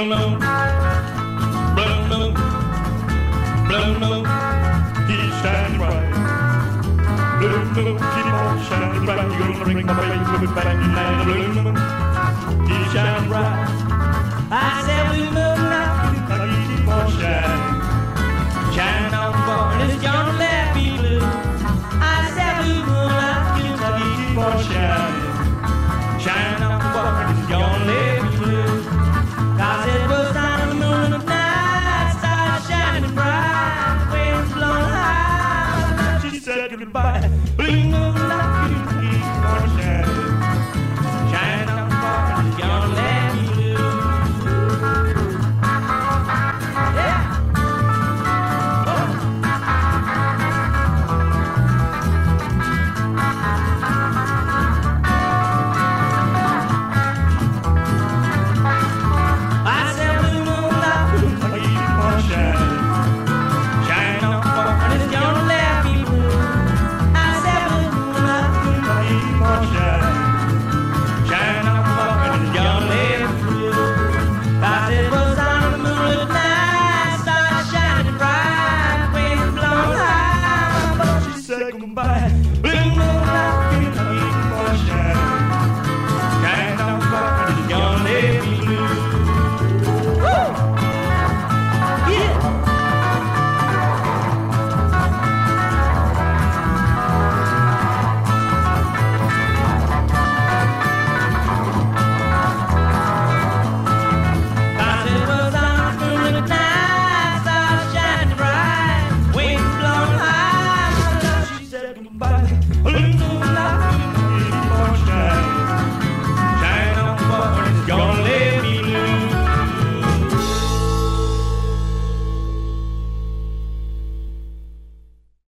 moon, blue moon, blue moon, keep shining bright. Blue moon, keep on shining bright. You're gonna bring my baby back tonight. Blue moon, keep shining bright. I said blue moon, now keep on shining. Shine on boy, it's gonna let me blue. I said blue moon, now keep on shining. Shine on boy, it's gonna let me blue. Cause it was on the moon at night, stars shining bright, winds blowing high. She said goodbye, blue moon.